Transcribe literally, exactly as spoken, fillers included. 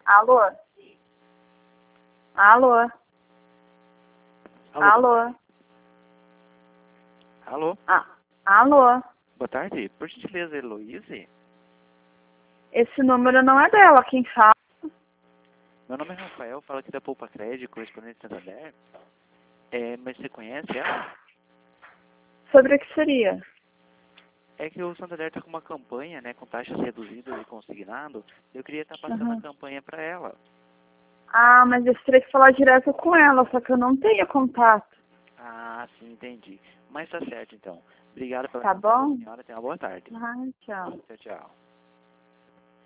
Alô? Alô? Alô? Alô? Alô? Ah, alô? Boa tarde. Por gentileza, Heloíse? Esse número não é dela, quem fala? Meu nome é Rafael, falo aqui da Poupa Crédito, correspondente Santander. É, mas você conhece ela? Sobre o que seria? É que o Santander está com uma campanha, né, com taxas reduzidas e consignado. Eu queria estar passando Uhum. a campanha para ela. Ah, mas eu teria que falar direto com ela, só que eu não tenho contato. Ah, sim, entendi. Mas tá certo, então. Obrigado pela Tá atenção da bom? senhora. Tenha uma boa tarde. Ah, tchau. Tchau, tchau.